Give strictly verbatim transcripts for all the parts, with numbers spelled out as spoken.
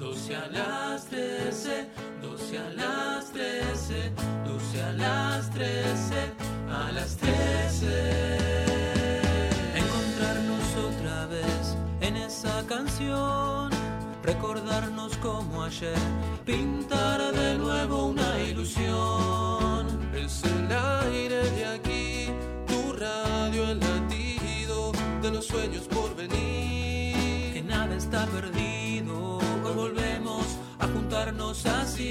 doce a las trece, doce a las trece, doce a las trece, a las trece. Encontrarnos otra vez en esa canción, recordarnos como ayer, pintar de nuevo una ilusión. Es el aire de aquí, tu radio, el latido de los sueños por venir. Que nada está perdido, hoy volvemos a juntarnos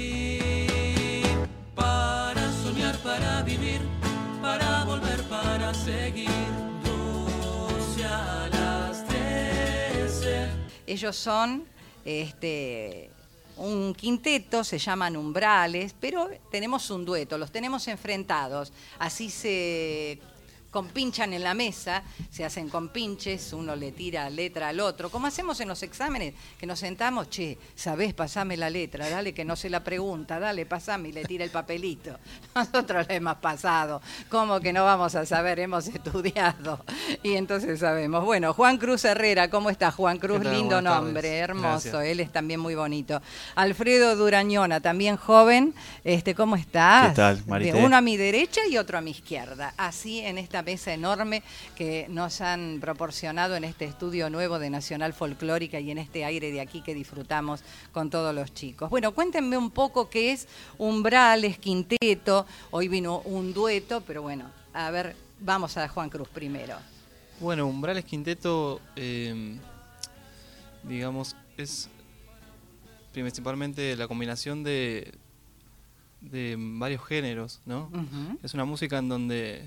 así. Para soñar, para vivir, para volver, para seguir. doce a las trece. Ellos son este, un quinteto, se llaman Umbrales, pero tenemos un dueto, los tenemos enfrentados. Así se compinchan en la mesa, se hacen compinches, uno le tira letra al otro, como hacemos en los exámenes, que nos sentamos, che, ¿sabés? Pasame la letra, dale que no sé la pregunta, dale, pasame, y le tira el papelito. Nosotros lo hemos pasado, ¿cómo que no vamos a saber? Hemos estudiado, y entonces sabemos. Bueno, Juan Cruz Herrera, ¿cómo está Juan Cruz? Lindo Buenas nombre, tardes. hermoso, Gracias. Él es también muy bonito. Alfredo Durañona, también joven, este, ¿cómo estás? ¿Qué tal, Marité? Uno a mi derecha y otro a mi izquierda, así en esta mesa enorme que nos han proporcionado en este estudio nuevo de Nacional Folclórica y en este aire de aquí que disfrutamos con todos los chicos. Bueno, cuéntenme un poco qué es Umbrales, quinteto, hoy vino un dueto, pero bueno, a ver, vamos a Juan Cruz primero. Bueno, Umbrales Quinteto, eh, digamos, es principalmente la combinación de, de varios géneros, ¿no? Uh-huh. Es una música en donde,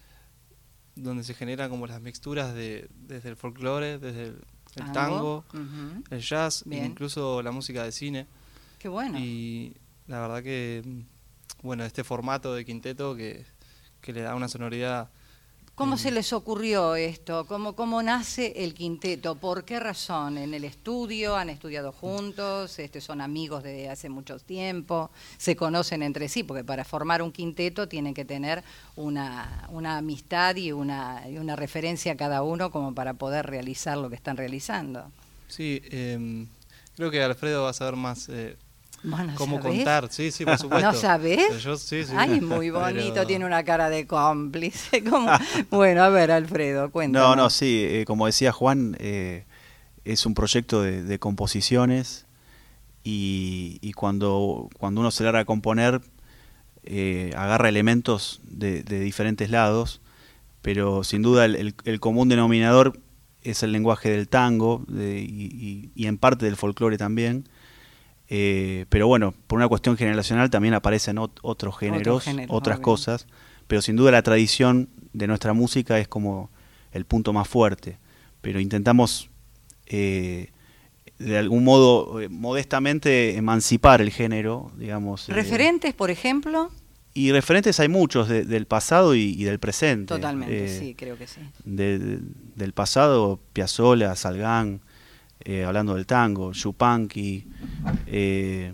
donde se generan como las mixturas de, desde el folclore, desde el, el tango, uh-huh. el jazz, Bien. incluso la música de cine. Qué bueno. Y la verdad que, bueno, este formato de quinteto que, que le da una sonoridad. ¿Cómo eh, se les ocurrió esto? ¿Cómo, ¿Cómo nace el quinteto? ¿Por qué razón? ¿En el estudio? ¿Han estudiado juntos? Este, ¿Son amigos de hace mucho tiempo? ¿Se conocen entre sí? Porque para formar un quinteto tienen que tener una, una amistad y una, y una referencia a cada uno como para poder realizar lo que están realizando. Sí, eh, creo que Alfredo va a saber más eh, Bueno, cómo ¿sabés? contar. Sí, sí, por supuesto. ¿No sabés? Pero yo, sí, sí. Ay, muy bonito, Pero- tiene una cara de cómplice. ¿Cómo? Bueno, a ver, Alfredo, cuéntame. No, no, sí, eh, como decía Juan, eh, es un proyecto de, de composiciones y, y cuando, cuando uno se larga a componer, eh, agarra elementos de, de diferentes lados, pero sin duda el, el, el común denominador es el lenguaje del tango de, y, y, y en parte del folclore también. Eh, pero bueno, por una cuestión generacional también aparecen ot- otros géneros, género, otras obvio. cosas, pero sin duda la tradición de nuestra música es como el punto más fuerte, pero intentamos eh, de algún modo eh, modestamente emancipar el género, digamos. eh, ¿Referentes, por ejemplo? y referentes hay muchos de- del pasado y, y del presente. Totalmente, Eh, sí, creo que sí. de- de- del pasado, Piazzolla, Salgán, eh, hablando del tango, Yupanqui, eh,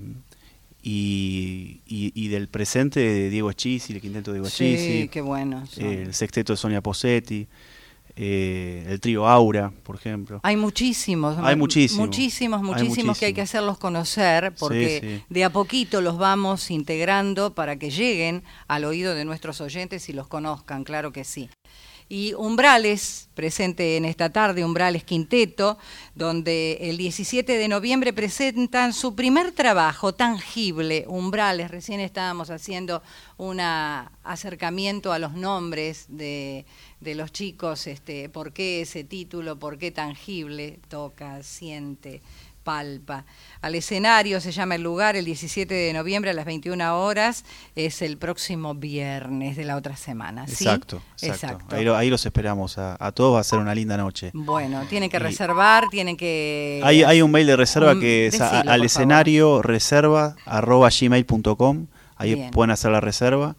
y, y, y del presente, Diego Eschisi, el quinteto de Diego Sí, Eschisi, qué bueno. son. eh, el sexteto de Sonia Posetti, eh, el trío Aura, por ejemplo. Hay muchísimos, Hay muchísimo. muchísimos, Hay muchísimos que hay muchísimo. que hacerlos conocer porque Sí, sí. de a poquito los vamos integrando para que lleguen al oído de nuestros oyentes y los conozcan, claro que sí. Y Umbrales, presente en esta tarde, Umbrales Quinteto, donde el diecisiete de noviembre presentan su primer trabajo tangible, Umbrales. Recién estábamos haciendo un acercamiento a los nombres de, de los chicos, este, por qué ese título, por qué tangible, toca, siente, palpa. Al escenario se llama el lugar, el diecisiete de noviembre a las veintiuna horas, es el próximo viernes de la otra semana, ¿sí? Exacto, exacto. Exacto. Ahí, lo- ahí los esperamos a, a todos, va a ser una linda noche. Bueno, tienen que Y- reservar, tienen que... Hay, hay un mail de reserva un- que es a- decilo, al por escenario reserva arroba gmail punto com. Ahí Bien. pueden hacer la reserva.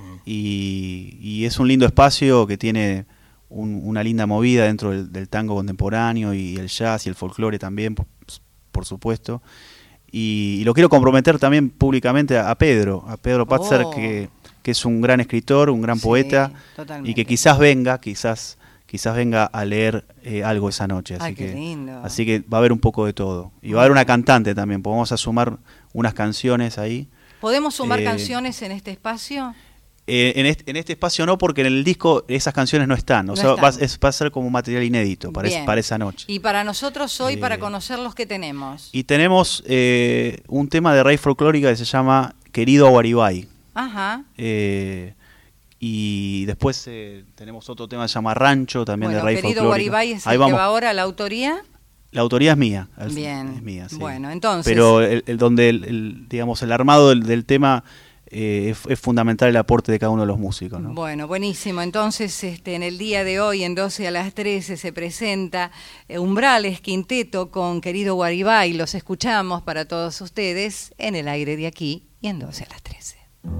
y, y es un lindo espacio que tiene un- una linda movida dentro del, del tango contemporáneo y el jazz y el folclore también, por, por supuesto. Y, y lo quiero comprometer también públicamente a, a Pedro, a Pedro Patzer, Oh. que, que es un gran escritor, un gran Sí, poeta, totalmente. y que quizás venga, quizás quizás venga a leer eh, algo esa noche. Así Ay, qué que, lindo. así que va a haber un poco de todo. Y va a haber una cantante también, porque vamos a sumar unas canciones ahí. ¿Podemos sumar Eh, canciones en este espacio? Eh, en, este, en este espacio no, porque en el disco esas canciones no están. O No sea, están. Va, es, va a ser como material inédito para, es- Bien. para esa noche. Y para nosotros hoy, Eh, para conocer los que tenemos. Y tenemos eh, un tema de raíz folclórica que se llama Querido Aguaribay. Ajá. Eh, y después eh, tenemos otro tema que se llama Rancho, también Bueno, de raíz querido folclórica. Guaribay es Ahí el vamos. que va ahora, la autoría. La autoría es mía. al- Bien. Es mía, sí. Bueno, entonces. Pero el, el- donde el, el, digamos el armado del, del tema eh, es, es fundamental el aporte de cada uno de los músicos, ¿no? Bueno, buenísimo. Entonces, este, en el día de hoy, en doce a las trece, se presenta eh, Umbrales Quinteto con Querido Guaribay. Los escuchamos para todos ustedes en el aire de aquí y en doce a las trece.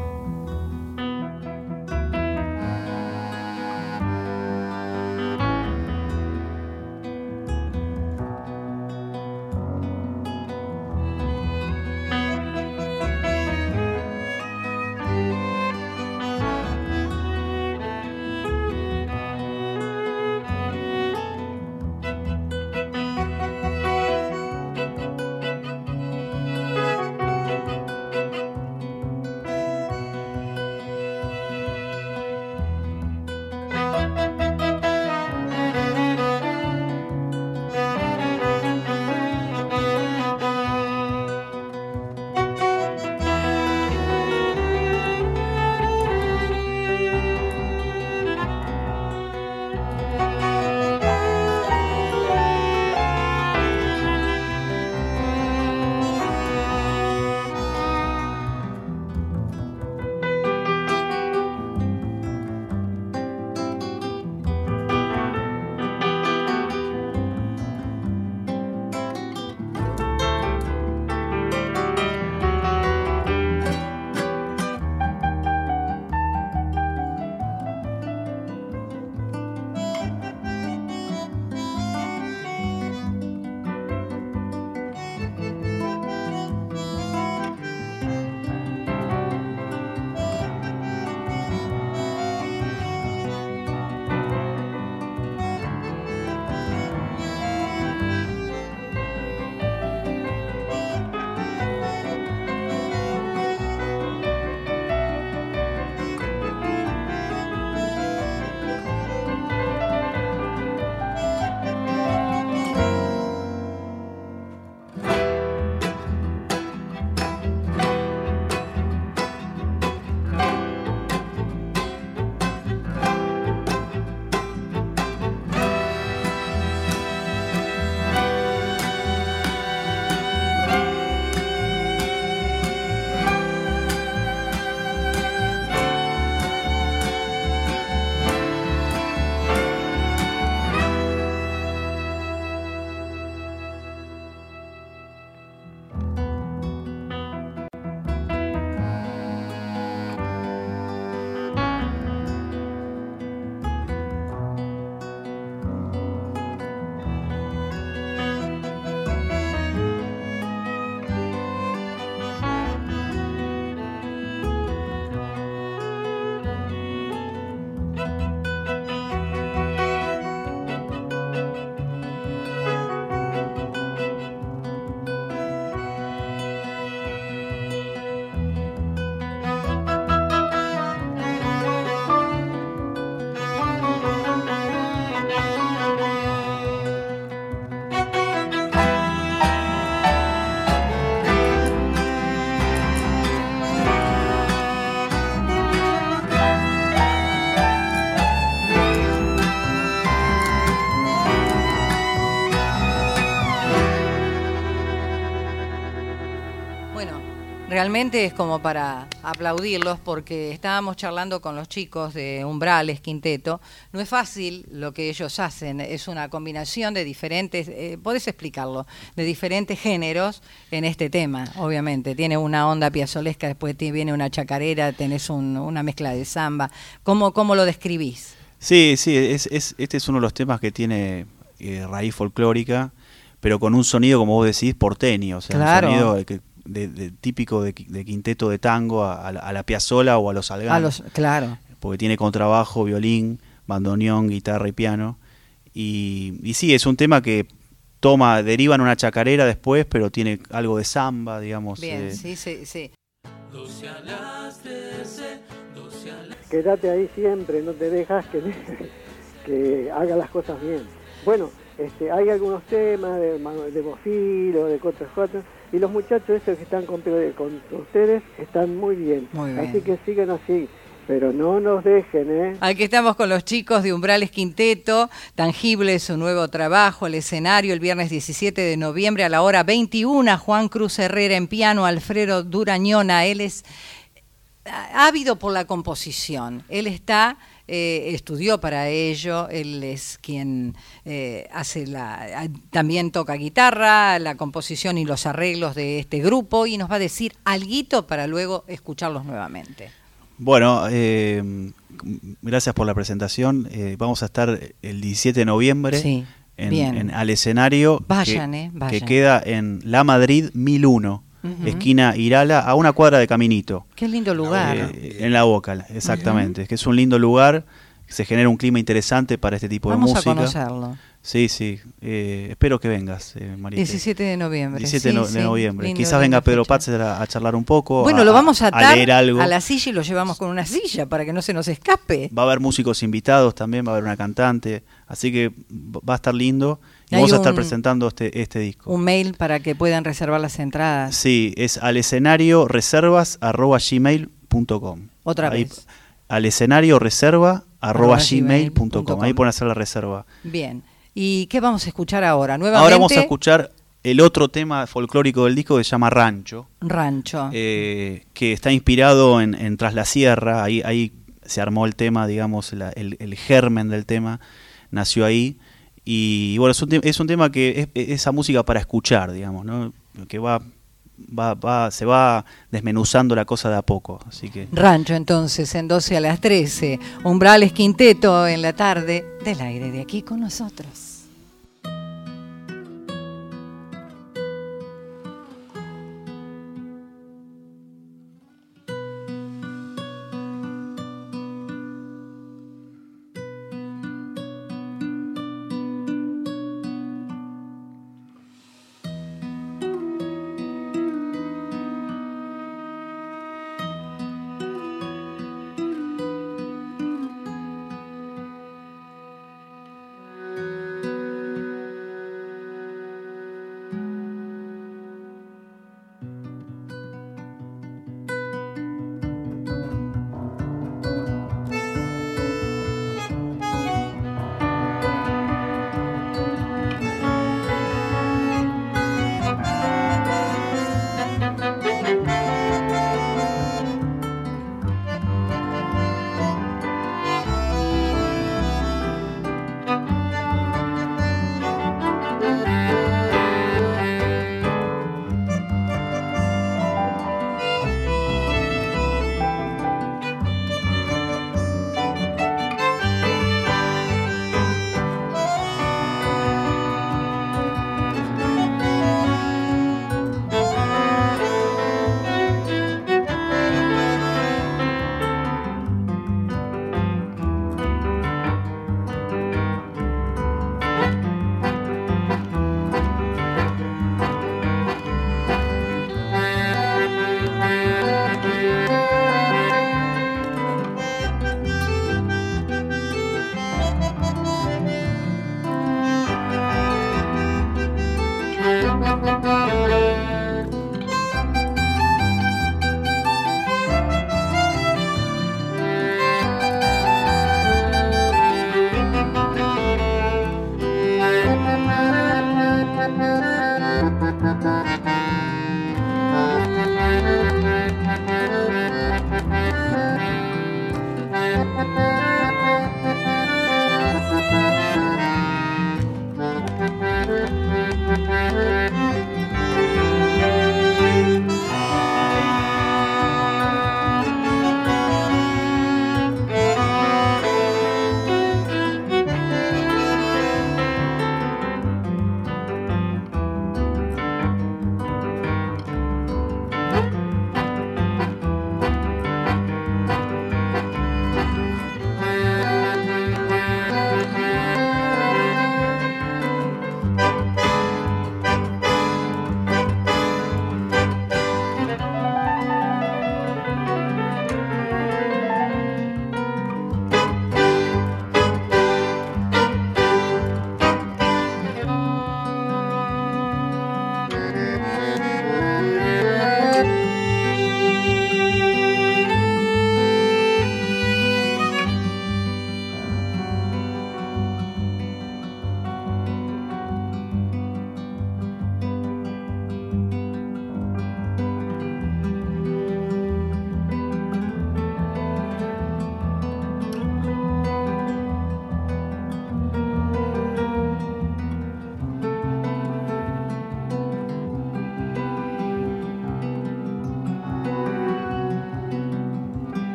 Realmente es como para aplaudirlos porque estábamos charlando con los chicos de Umbrales Quinteto. No es fácil lo que ellos hacen, es una combinación de diferentes, eh, podés explicarlo, de diferentes géneros en este tema, obviamente. Tiene una onda piazolesca, después te viene una chacarera, tenés un, una mezcla de samba. ¿Cómo, cómo lo describís? Sí, sí, es, es, este es uno de los temas que tiene eh, raíz folclórica, pero con un sonido, como vos decís, porteño, o sea, Claro. un sonido que, de, de, típico de, de quinteto de tango a, a, la, a la piazzola o a los Algán, A los, claro. porque tiene contrabajo, violín, bandoneón, guitarra y piano. Y, y sí, es un tema que toma, deriva en una chacarera después, pero tiene algo de samba, digamos. Bien, eh. sí, sí, sí. Quédate ahí siempre, no te dejas que, que haga las cosas bien. Bueno, este, hay algunos temas de, de Bofilo, de otras cosas, y los muchachos esos que están con, con ustedes están muy bien. Muy bien. Así que sigan así, pero no nos dejen, ¿eh? Aquí estamos con los chicos de Umbrales Quinteto, Tangible, su nuevo trabajo, el escenario el viernes diecisiete de noviembre a la hora veintiuna, Juan Cruz Herrera en piano, Alfredo Durañona, él es ávido por la composición, él está, eh, estudió para ello, él es quien eh, hace la, también toca guitarra, la composición y los arreglos de este grupo, y nos va a decir alguito para luego escucharlos nuevamente. Bueno, eh, gracias por la presentación. Eh, vamos a estar el diecisiete de noviembre sí, en, bien. en, al escenario vayan, que, eh, vayan. que queda en La Madrid mil uno, uh-huh. esquina Irala, a una cuadra de Caminito. Qué lindo lugar. Eh, en La Boca, exactamente. Uh-huh. Que es un lindo lugar, se genera un clima interesante para este tipo vamos de música. Vamos a conocerlo. Sí, sí. Eh, espero que vengas, eh, Marita. diecisiete de noviembre. diecisiete sí, de sí, noviembre. lindo, Quizás venga Pedro fecha. Patzer a, a charlar un poco. Bueno, a, lo vamos a atar a, leer algo. a la silla y lo llevamos con una silla para que no se nos escape. Va a haber músicos invitados también, va a haber una cantante. Así que va a estar lindo. Y Hay vamos a un, estar presentando este, este disco. Un mail para que puedan reservar las entradas. Sí, es al escenario reservas arroba gmail punto com. Otra Ahí, vez. Al escenario reserva arroba gmail punto com. Ahí com. pueden hacer la reserva. Bien. ¿Y qué vamos a escuchar ahora? Nuevamente. Ahora vamos a escuchar el otro tema folclórico del disco que se llama Rancho. Rancho. Eh, que está inspirado en, en Tras la Sierra. Ahí, ahí se armó el tema, digamos, la, el, el germen del tema nació ahí. Y bueno, es un, te- es un tema que es, es esa música para escuchar, digamos, ¿no? Que va, va, va, se va desmenuzando la cosa de a poco. Así que Rancho, entonces, en doce a las trece. Umbrales Quinteto en la tarde del aire de aquí con nosotros.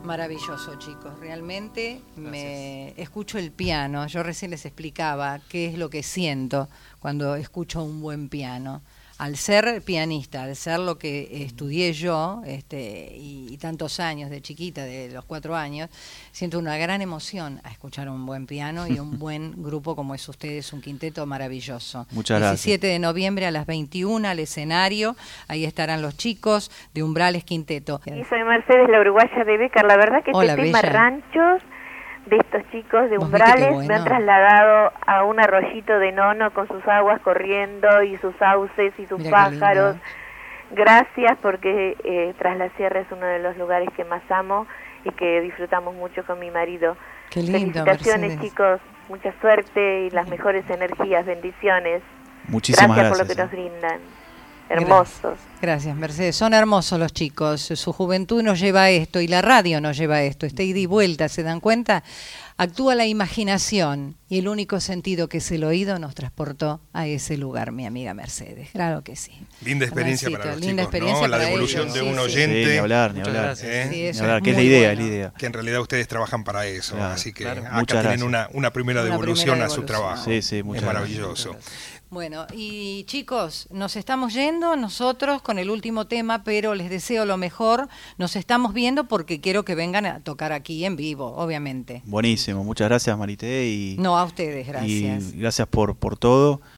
Maravilloso, chicos. Realmente me escucho el piano. Yo recién les explicaba qué es lo que siento cuando escucho un buen piano. Al ser pianista, al ser lo que estudié yo, este, y, y tantos años de chiquita, de los cuatro años, siento una gran emoción a escuchar un buen piano y un buen grupo como es ustedes, un quinteto maravilloso. Muchas gracias. diecisiete de noviembre a las veintiuna al escenario, ahí estarán los chicos de Umbrales Quinteto. Sí, soy Mercedes, la uruguaya de Becar. La verdad que Hola, este tema bella. Ranchos de estos chicos de ¿Vos Umbrales viste qué bueno? me han trasladado a un arroyito de Nono con sus aguas corriendo y sus sauces y sus Mirá qué pájaros. lindo. Gracias, porque eh, Tras la Sierra es uno de los lugares que más amo y que disfrutamos mucho con mi marido. Qué lindo, Felicitaciones, Mercedes. chicos, mucha suerte y las mejores energías, bendiciones. Muchísimas gracias, gracias. por lo que eh. nos brindan. Hermosos. Gracias, Mercedes. Son hermosos los chicos. Su juventud nos lleva a esto y la radio nos lleva a esto. Está ida y vuelta, ¿se dan cuenta? Actúa la imaginación y el único sentido que es el oído nos transportó a ese lugar, mi amiga Mercedes. Claro que sí. Linda experiencia Hermancito, para los linda chicos, experiencia ¿no? La para devolución ellos, de sí, un sí. oyente. Sí, ni hablar, ni Muchas hablar. gracias. ¿eh? Sí, eso Ni hablar, es que es la muy idea, bueno. es la idea. Que en realidad ustedes trabajan para eso, Claro, así que claro. acá Muchas tienen gracias. una, una primera Una devolución primera a su devolución. trabajo. Sí, sí, muchas es gracias. maravilloso. Bueno, y chicos, nos estamos yendo nosotros con el último tema, pero les deseo lo mejor. Nos estamos viendo porque quiero que vengan a tocar aquí en vivo, obviamente. Buenísimo, muchas gracias Marité y, No, a ustedes, gracias. y gracias por, por todo.